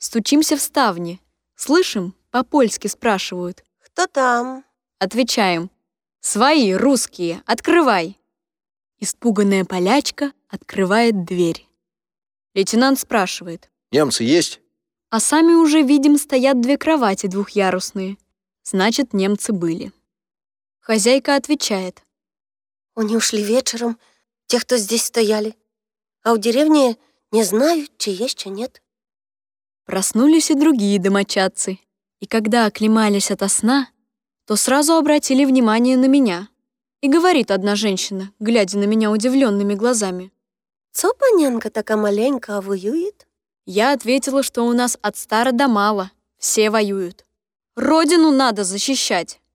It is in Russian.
Стучимся в ставни. Слышим, по-польски спрашивают. «Кто там?» Отвечаем. «Свои, русские, открывай!» Испуганная полячка открывает дверь. Лейтенант спрашивает. «Немцы есть?» А сами уже видим, стоят 2 кровати двухъярусные. Значит, немцы были. Хозяйка отвечает. «Они ушли вечером, те, кто здесь стояли. А в деревне не знаю, чи есть, чи нет». Проснулись и другие домочадцы. И когда оклемались ото сна, то сразу обратили внимание на меня. И говорит одна женщина, глядя на меня удивленными глазами. «Цо паненка така маленька, а воюет?» Я ответила, что у нас от стара до мала все воюют. Родину надо защищать.